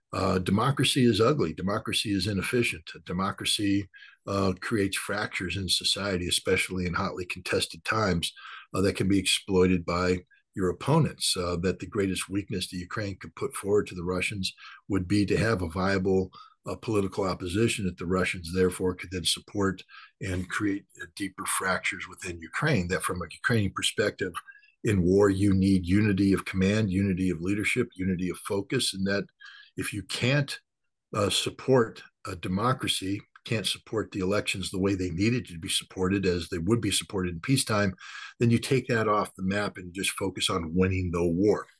Democracy is ugly. Democracy is inefficient. Democracy creates fractures in society, especially in hotly contested times, that can be exploited by your opponents. That the greatest weakness that Ukraine could put forward to the Russians would be to have a viable political opposition that the Russians therefore could then support and create deeper fractures within Ukraine. That from a Ukrainian perspective, in war, you need unity of command, unity of leadership, unity of focus, and that if you can't support a democracy, can't support the elections the way they needed to be supported as they would be supported in peacetime, then you take that off the map and just focus on winning the war.